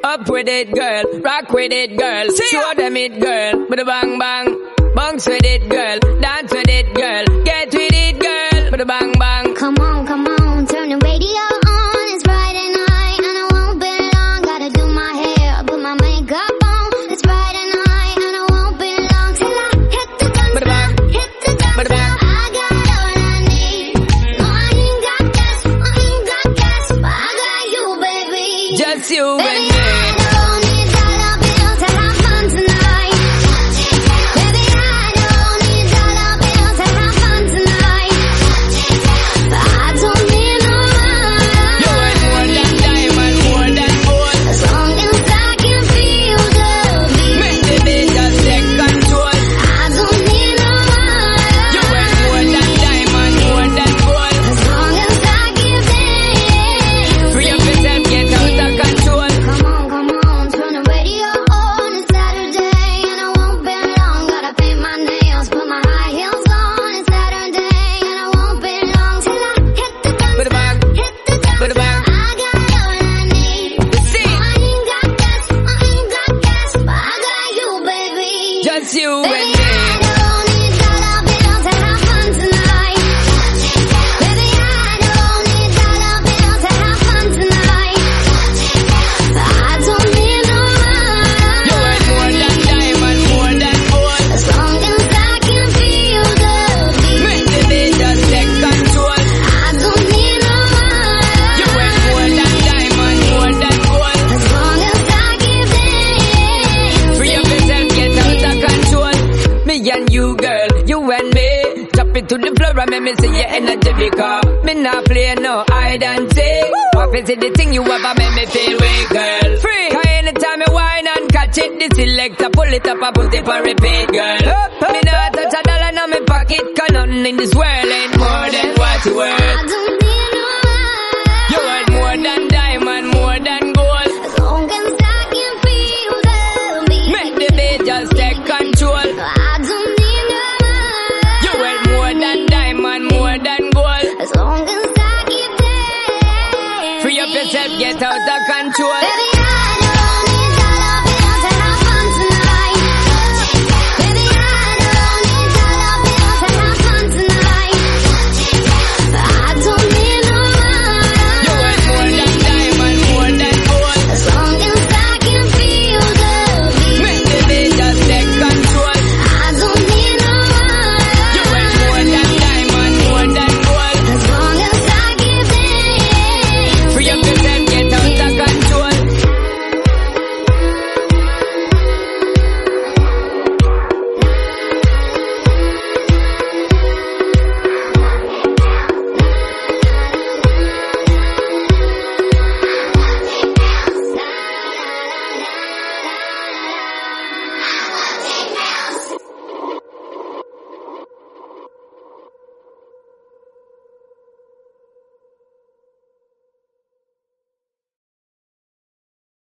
Up with it, girl. Rock with it, girl. Show them it, girl. With a bang bang. Bounce with it, girl. Dance with it, girl. Get with it, girl. With a bang bang. Come on, turn the radio on. It's Friday night and I won't be long. Gotta do my hair, put my makeup on. It's Friday night and I won't be long till I hit the dance floor, hit the dance floor. I got all I need. No, I ain't got cash, but I got you, baby. Just you and me. Just you and me. And you, girl, you and me. Drop it to the floor and make me see your energy because me not play no hide and seek. What is it the thing you ever make me feel weak, girl? Free. Cause anytime I whine and catch it, the selector pull it up and put it for repeat, girl. Me not touch a dollar in my pocket, cause nothing in this world ain't more than what you worth. I don't need no money. You worth more than diamond, more than gold. As long as I can feel the beat. Make the beat just take control. As long as I keep dancing. Free up yourself, get out of control. Baby,